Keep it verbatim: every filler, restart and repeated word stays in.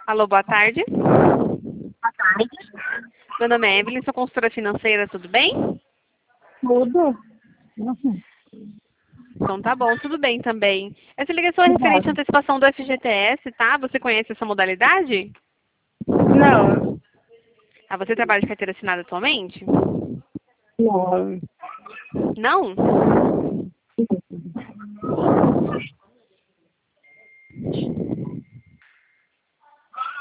Alô, boa tarde. Boa tarde. Meu nome é Evelyn, sou consultora financeira, tudo bem? Tudo? Uhum. Então tá bom, tudo bem também. Essa ligação é referente à antecipação do F G T S, tá? Você conhece essa modalidade? Não. Ah, você trabalha de carteira assinada atualmente? Não. Não?